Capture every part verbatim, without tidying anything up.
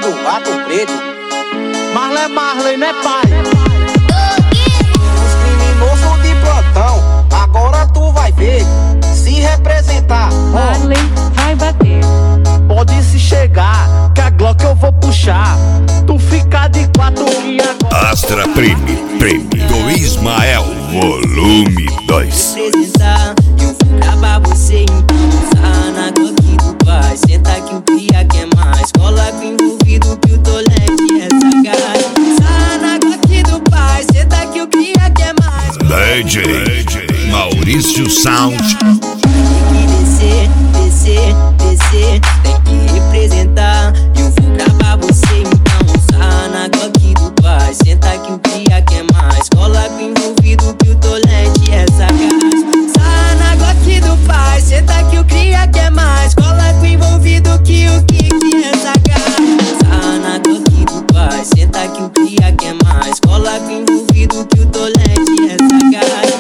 do Gato Preto. Marley, Marley, né, pai? Os criminosos de plantão, agora tu vai ver. Se representar, Marley vai bater. Pode se chegar, que a Glock eu vou puxar. Tu fica de quatro que agora Astra Prêmio, Prêmio do Ismael, volume dois. Representar, eu vou gravar você impulsar na Glock do pai. Senta que o cria quer mais. Cola com envolvido que o tolete é sagaz. Sai na Glock do pai. Senta que o cria quer mais. D J Maurício Sound. Tem que descer, descer, descer. Tem que representar, eu vou gravar você então. Sai na Glock do pai. Senta que o cria quer mais. Cola com envolvido que o tolete é sagaz. Sai na Glock do pai. Senta que o cria quer mais. Cola com envolvido que o que que é sagaz. Sai na Glock do pai. Senta que o cria quer mais. Cola com envolvido que o tolete é sagaz.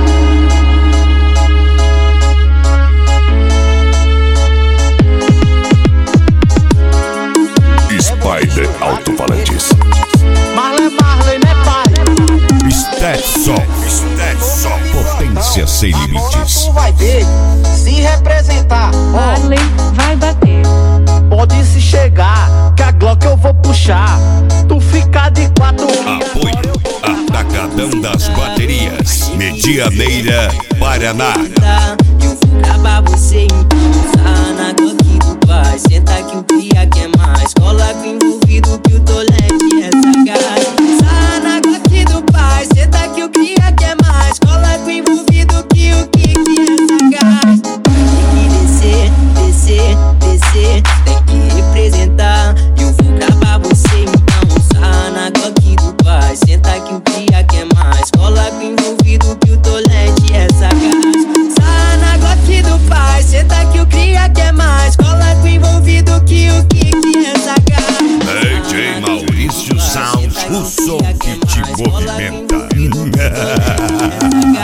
Spider Alto-Falantes. Marley, Marley, né, pai? Stetson, Stetson, potência sem limites. tu vai ver. Se representar, Marley vai bater. Pode se chegar, que a Glock eu vou puxar. Tu fica de quatro que Apoio Atacadão das Baterias, Medianeira, Paraná. Eu vou gravar você impulsar na Glock do pai. Senta que o cria quer mais. Cola com envolvido que o tolete é sagaz. Sai na Glock do pai. Senta que o cria quer mais. Cola com envolvido que o que que é sagaz. Tem que descer, descer, descer. Tem que representar, eu vou gravar você então. Sai na Glock do pai. Senta que o cria quer mais. Cola com envolvido que o tolete é sagaz. Sai na Glock do pai. Senta que o cria quer mais. Cola com envolvido que o que que é sagaz. D J Maurício Sound, o som que te movimenta.